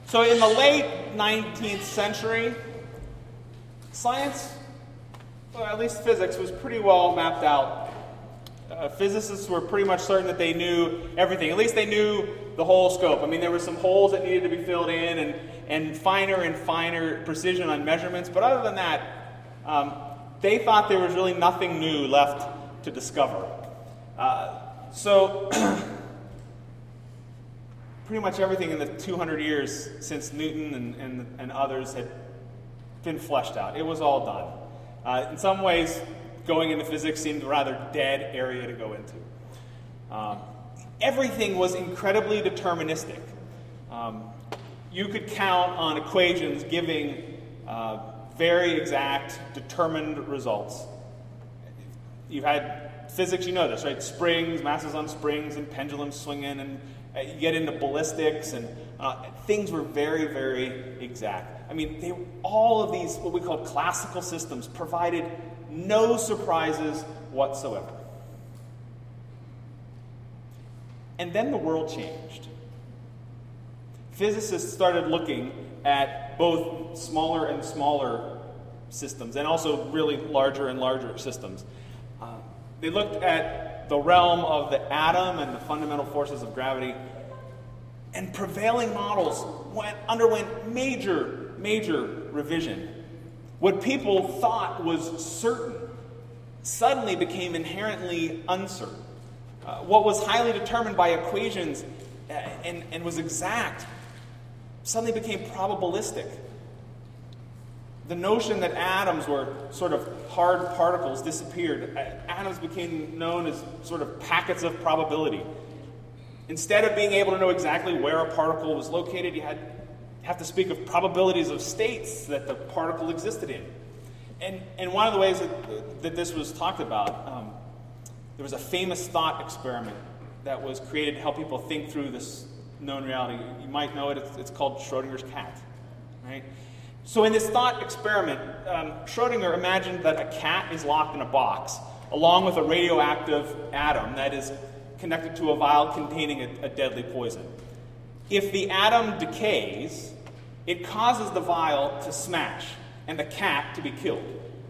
So in the late 19th century, science, or at least physics, was pretty well mapped out. Physicists were pretty much certain that they knew everything. At least they knew the whole scope. I mean, there were some holes that needed to be filled in and finer precision on measurements. But other than that, they thought there was really nothing new left to discover. So pretty much everything in the 200 years since Newton and others had been fleshed out. It was all done. In some ways, going into physics seemed a rather dead area to go into. Everything was incredibly deterministic. You could count on equations giving very exact, determined results. You had physics, you know this, right? Springs, masses on springs, and pendulums swinging, and you get into ballistics, and things were very, very exact. I mean, all of these, what we call classical systems, provided no surprises whatsoever. And then the world changed. Physicists started looking at both smaller and smaller systems, and also really larger and larger systems. They looked at the realm of the atom and the fundamental forces of gravity, and prevailing models underwent major revision. What people thought was certain suddenly became inherently uncertain. What was highly determined by equations and was exact suddenly became probabilistic. The notion that atoms were sort of hard particles disappeared. Atoms became known as sort of packets of probability. Instead of being able to know exactly where a particle was located, you have to speak of probabilities of states that the particle existed in. And one of the ways that this was talked about, there was a famous thought experiment that was created to help people think through this known reality. You might know it. It's called Schrodinger's cat, right? So in this thought experiment, Schrodinger imagined that a cat is locked in a box along with a radioactive atom that is connected to a vial containing a deadly poison. If the atom decays, it causes the vial to smash and the cat to be killed.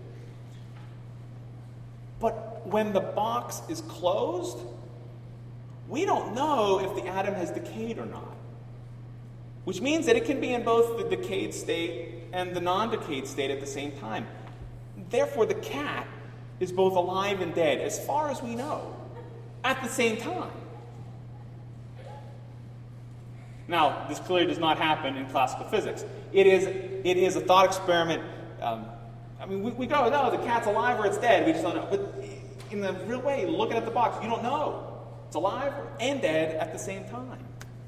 But when the box is closed, we don't know if the atom has decayed or not, which means that it can be in both the decayed state and the non-decayed state at the same time. Therefore, the cat is both alive and dead, as far as we know, at the same time. Now, this clearly does not happen in classical physics. It is a thought experiment. We go, no, the cat's alive or it's dead. We just don't know. But in the real way, looking at the box, you don't know. It's alive and dead at the same time.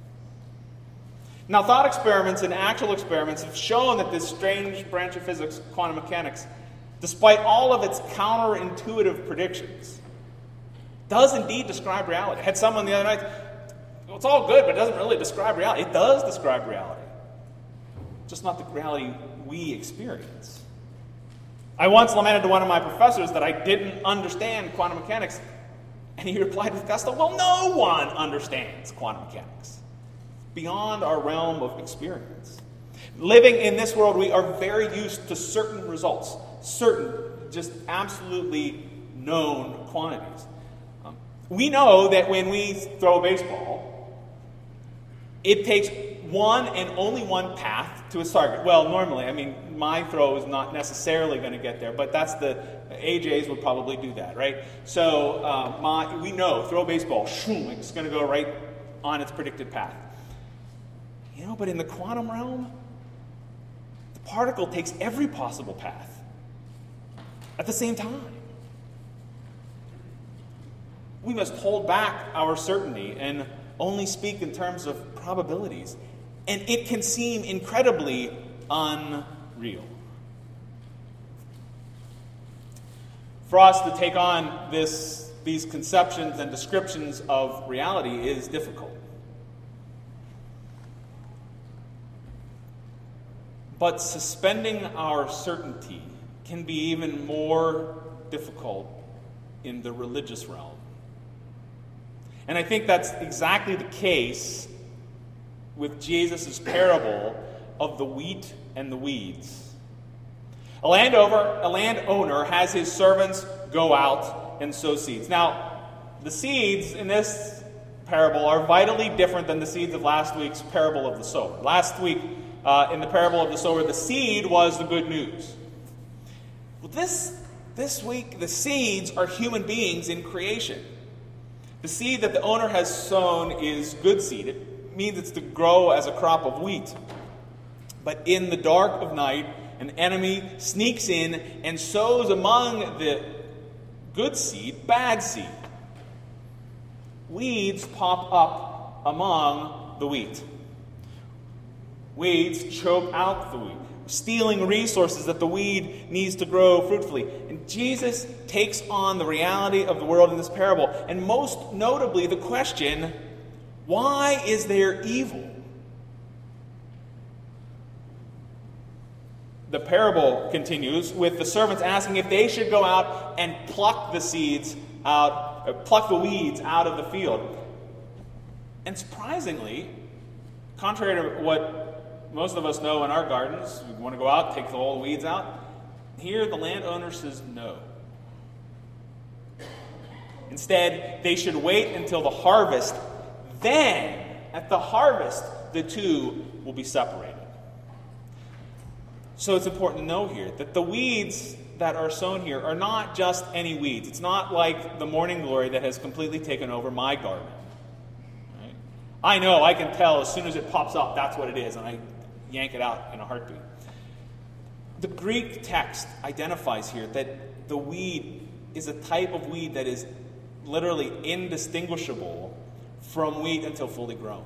Now, thought experiments and actual experiments have shown that this strange branch of physics, quantum mechanics, despite all of its counterintuitive predictions, does indeed describe reality. I had someone the other night, well, it's all good, but it doesn't really describe reality. It does describe reality, just not the reality we experience. I once lamented to one of my professors that I didn't understand quantum mechanics, and he replied with gusto, well, no one understands quantum mechanics. Beyond our realm of experience. Living in this world, we are very used to certain results, certain, just absolutely known quantities. We know that when we throw a baseball, it takes one and only one path to its target. Well, normally, my throw is not necessarily going to get there, but that's the AJs would probably do that, right? So we know, throw a baseball, shoom, it's going to go right on its predicted path. But in the quantum realm, the particle takes every possible path at the same time. We must hold back our certainty and only speak in terms of probabilities. And it can seem incredibly unreal. For us to take on these conceptions and descriptions of reality is difficult. But suspending our certainty can be even more difficult in the religious realm. And I think that's exactly the case with Jesus' parable of the wheat and the weeds. A landowner has his servants go out and sow seeds. Now, the seeds in this parable are vitally different than the seeds of last week's parable of the sower. Last week, in the parable of the sower, the seed was the good news. Well, this week, the seeds are human beings in creation. The seed that the owner has sown is good seed. It means it's to grow as a crop of wheat. But in the dark of night, an enemy sneaks in and sows among the good seed bad seed. Weeds pop up among the wheat. Weeds choke out the wheat, stealing resources that the weed needs to grow fruitfully. And Jesus takes on the reality of the world in this parable, and most notably the question, why is there evil? The parable continues with the servants asking if they should go out and pluck the weeds out of the field. And surprisingly, contrary to what most of us know in our gardens, we want to go out, take all the weeds out. Here, the landowner says no. Instead, they should wait until the harvest. Then, at the harvest, the two will be separated. So it's important to know here that the weeds that are sown here are not just any weeds. It's not like the morning glory that has completely taken over my garden. Right? I know, I can tell as soon as it pops up, that's what it is, and I yank it out in a heartbeat. The Greek text identifies here that the weed is a type of weed that is literally indistinguishable from wheat until fully grown.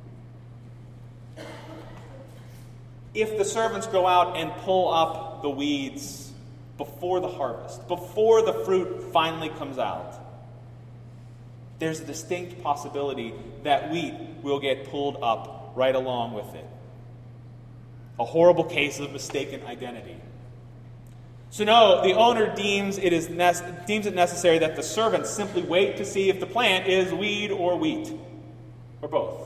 If the servants go out and pull up the weeds before the harvest, before the fruit finally comes out, there's a distinct possibility that wheat will get pulled up right along with it. A horrible case of mistaken identity. So no, the owner deems it necessary that the servants simply wait to see if the plant is weed or wheat, or both.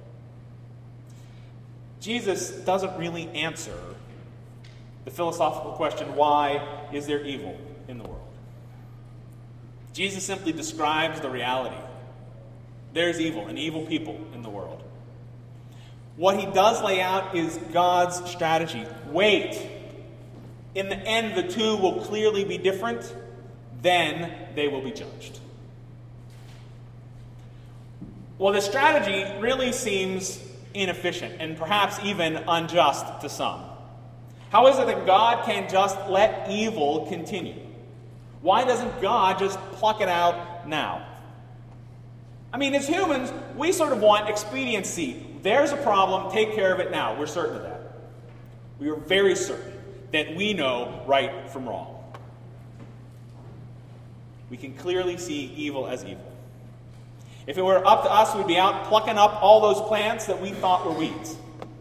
Jesus doesn't really answer the philosophical question, why is there evil in the world? Jesus simply describes the reality. There's evil and evil people in the world. What he does lay out is God's strategy. Wait. In the end, the two will clearly be different. Then they will be judged. Well, the strategy really seems inefficient and perhaps even unjust to some. How is it that God can just let evil continue? Why doesn't God just pluck it out now? I mean, as humans, we sort of want expediency. There's a problem, take care of it now. We're certain of that. We are very certain that we know right from wrong. We can clearly see evil as evil. If it were up to us, we'd be out plucking up all those plants that we thought were weeds.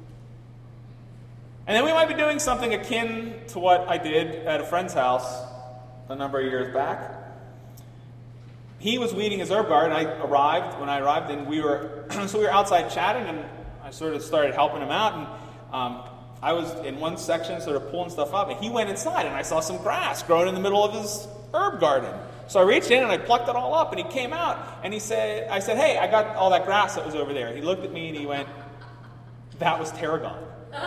And then we might be doing something akin to what I did at a friend's house a number of years back. He was weeding his herb garden. When I arrived, and we were outside chatting, and I sort of started helping him out. And I was in one section sort of pulling stuff up, and he went inside, and I saw some grass growing in the middle of his herb garden. So I reached in and I plucked it all up, and he came out, and I said, hey, I got all that grass that was over there. He looked at me and he went, that was tarragon.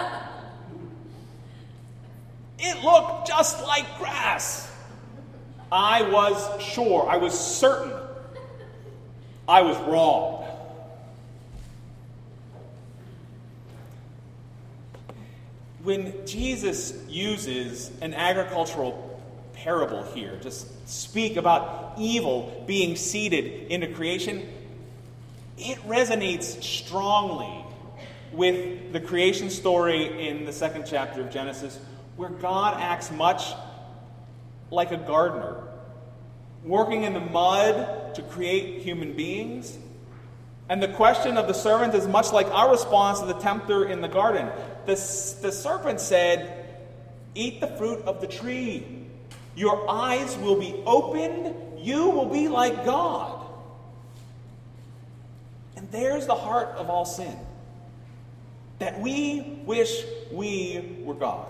It looked just like grass. I was sure, I was certain I was wrong. When Jesus uses an agricultural parable here, just speak about evil being seeded into creation, it resonates strongly with the creation story in the second chapter of Genesis, where God acts much like a gardener, working in the mud to create human beings. And the question of the servant is much like our response to the tempter in the garden. The serpent said, eat the fruit of the tree. Your eyes will be opened. You will be like God. And there's the heart of all sin. that we wish we were God.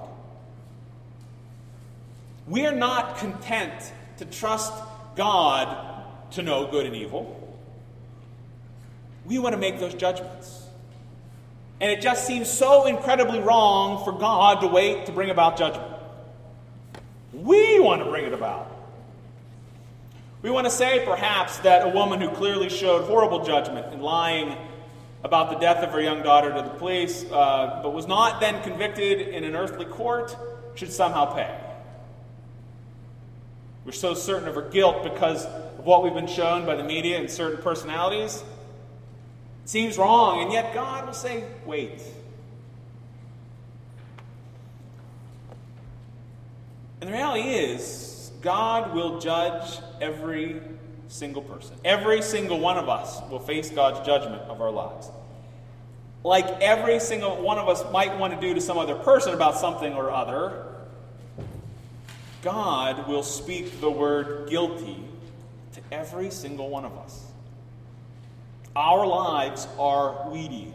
We're not content to trust God to know good and evil. We want to make those judgments. And it just seems so incredibly wrong for God to wait to bring about judgment. We want to bring it about. We want to say, perhaps, that a woman who clearly showed horrible judgment in lying about the death of her young daughter to the police, but was not then convicted in an earthly court, should somehow pay. We're so certain of her guilt because of what we've been shown by the media and certain personalities. It seems wrong, and yet God will say, wait. And the reality is, God will judge every single person. Every single one of us will face God's judgment of our lives. Like every single one of us might want to do to some other person about something or other, God will speak the word guilty to every single one of us. Our lives are weedy.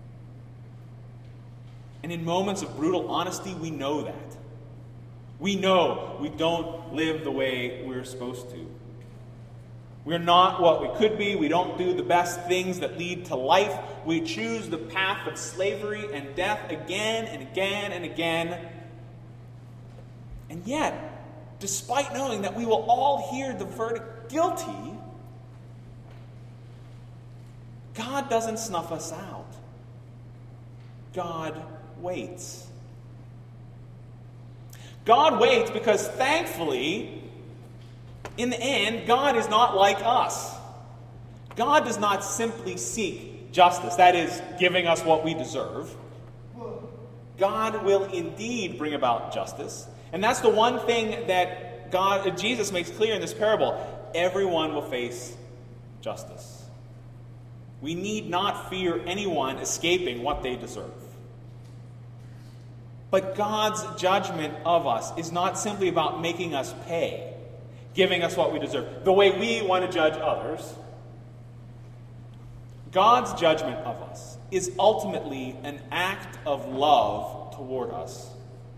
And in moments of brutal honesty, we know that. We know we don't live the way we're supposed to. We're not what we could be. We don't do the best things that lead to life. We choose the path of slavery and death again and again and again. And yet, despite knowing that we will all hear the verdict guilty, God doesn't snuff us out. God waits. God waits because, thankfully, in the end, God is not like us. God does not simply seek justice, that is, giving us what we deserve. God will indeed bring about justice. And that's the one thing that Jesus makes clear in this parable. Everyone will face justice. We need not fear anyone escaping what they deserve. But God's judgment of us is not simply about making us pay, giving us what we deserve, the way we want to judge others. God's judgment of us is ultimately an act of love toward us.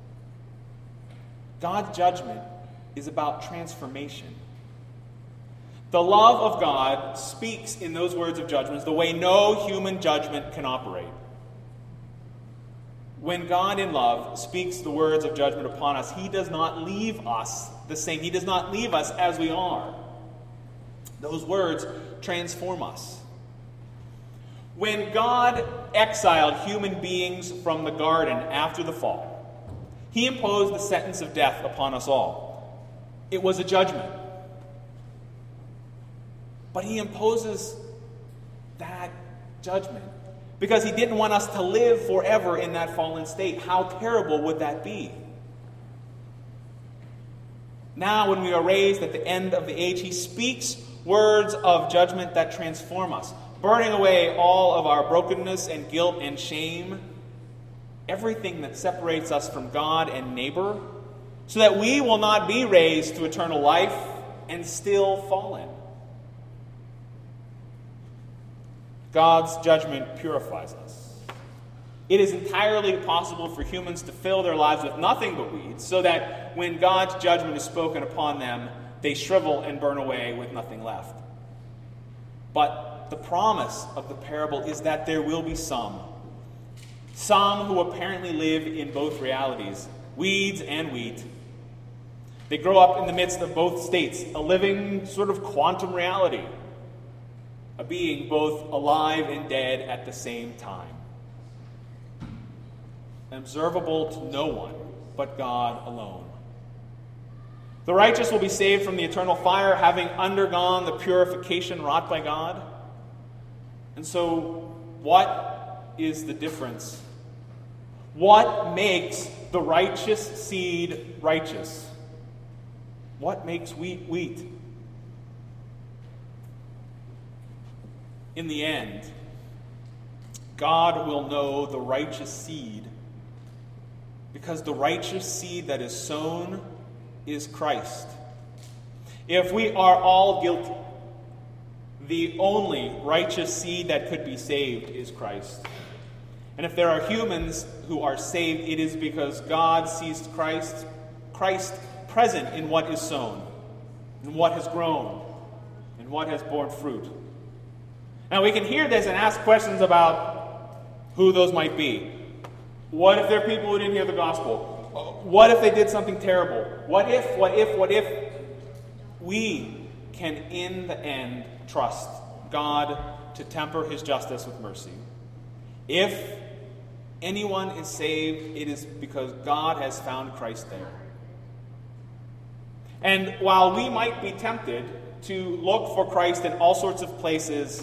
God's judgment is about transformation. The love of God speaks in those words of judgments the way no human judgment can operate. When God in love speaks the words of judgment upon us, He does not leave us the same. He does not leave us as we are. Those words transform us. When God exiled human beings from the garden after the fall, He imposed the sentence of death upon us all. It was a judgment. But He imposes that judgment because He didn't want us to live forever in that fallen state. How terrible would that be? Now, when we are raised at the end of the age, He speaks words of judgment that transform us, burning away all of our brokenness and guilt and shame, everything that separates us from God and neighbor, so that we will not be raised to eternal life and still fallen. God's judgment purifies us. It is entirely possible for humans to fill their lives with nothing but weeds, so that when God's judgment is spoken upon them, they shrivel and burn away with nothing left. But the promise of the parable is that there will be some who apparently live in both realities, weeds and wheat. They grow up in the midst of both states, a living sort of quantum reality, a being both alive and dead at the same time, observable to no one but God alone. The righteous will be saved from the eternal fire, having undergone the purification wrought by God. And so, what is the difference? What makes the righteous seed righteous? What makes wheat wheat? In the end, God will know the righteous seed, because the righteous seed that is sown is Christ. If we are all guilty, the only righteous seed that could be saved is Christ. And if there are humans who are saved, it is because God sees Christ present in what is sown, in what has grown, in what has borne fruit. Now we can hear this and ask questions about who those might be. What if there are people who didn't hear the gospel? What if they did something terrible? What if? We can, in the end, trust God to temper his justice with mercy. If anyone is saved, it is because God has found Christ there. And while we might be tempted to look for Christ in all sorts of places,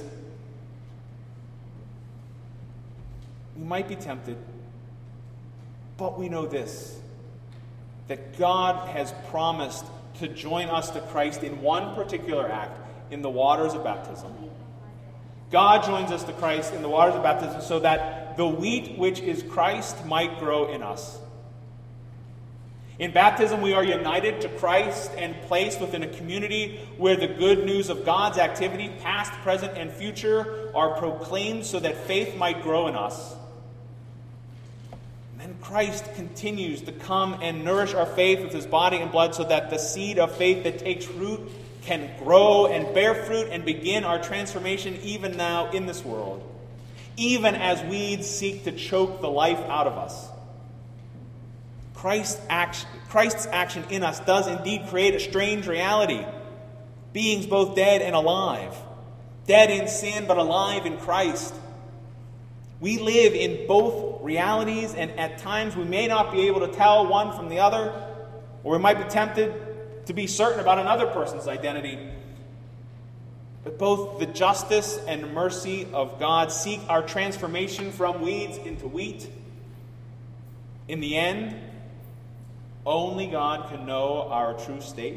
we might be tempted, but we know this, that God has promised to join us to Christ in one particular act, in the waters of baptism. God joins us to Christ in the waters of baptism so that the wheat which is Christ might grow in us. In baptism, we are united to Christ and placed within a community where the good news of God's activity, past, present, and future, are proclaimed so that faith might grow in us. And then Christ continues to come and nourish our faith with his body and blood so that the seed of faith that takes root can grow and bear fruit and begin our transformation even now in this world, even as weeds seek to choke the life out of us. Christ's action in us does indeed create a strange reality. Beings both dead and alive. Dead in sin, but alive in Christ. We live in both realities, and at times we may not be able to tell one from the other, or we might be tempted to be certain about another person's identity. But both the justice and mercy of God seek our transformation from weeds into wheat. In the end, only God can know our true state.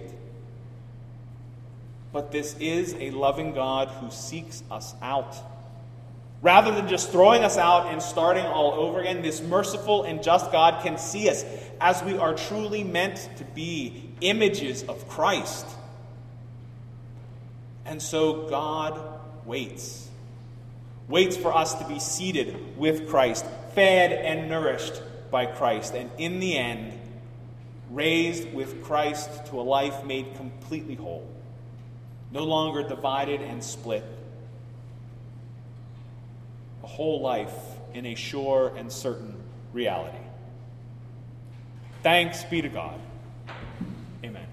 But this is a loving God who seeks us out. Rather than just throwing us out and starting all over again, this merciful and just God can see us as we are truly meant to be, images of Christ. And so God waits for us to be seated with Christ, fed and nourished by Christ, and in the end, raised with Christ to a life made completely whole, no longer divided and split. A whole life in a sure and certain reality. Thanks be to God. Amen.